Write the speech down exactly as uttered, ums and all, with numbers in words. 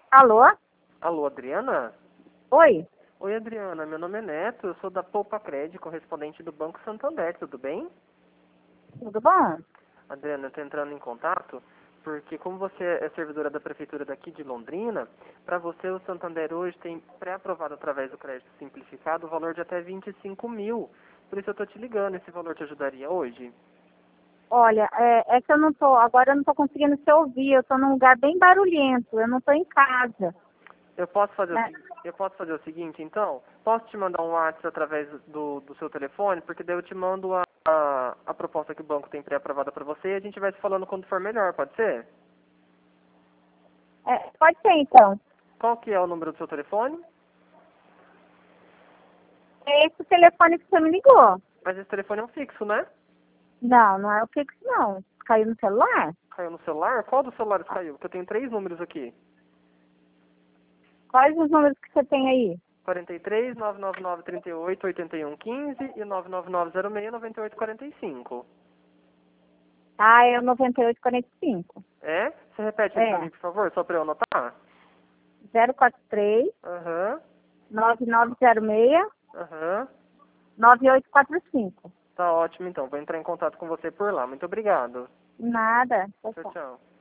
Alô? Alô, Adriana? Oi? Oi, Adriana. Meu nome é Neto. Eu sou da Poupa Cred, correspondente do Banco Santander. Tudo bem? Tudo bom? Adriana, eu estou entrando em contato porque, como você é servidora da Prefeitura daqui de Londrina, para você o Santander hoje tem pré-aprovado através do crédito simplificado o valor de até vinte e cinco mil. Por isso eu estou te ligando. Esse valor te ajudaria hoje? Olha, é, é que eu não tô, agora eu não tô conseguindo te ouvir, eu tô num lugar bem barulhento, eu não tô em casa. Eu posso fazer o, Né? segui- eu posso fazer o seguinte, então? Posso te mandar um WhatsApp através do, do seu telefone? Porque daí eu te mando a, a, a proposta que o banco tem pré-aprovada para você e a gente vai se falando quando for melhor, pode ser? É, pode ser então. Qual que é o número do seu telefone? É esse o telefone que você me ligou. Mas esse telefone é um fixo, né? Não, não é o fixo não. Caiu no celular? Caiu no celular? Qual dos celulares caiu? Porque eu tenho três números aqui. Quais os números que você tem aí? quarenta e três, nove nove nove, trinta e oito, oitenta e um, quinze e nove nove nove, zero seis, noventa e oito, quarenta e cinco. Ah, é o noventa e oito quarenta e cinco. É? Você repete ele pra É, mim, por favor, só pra eu anotar? zero quatro três, Aham, nove nove zero seis, aham. nove oito quatro cinco. Tá ótimo, então. Vou entrar em contato com você por lá. Muito obrigado. Nada. Tchau, Tchau, tchau. tchau.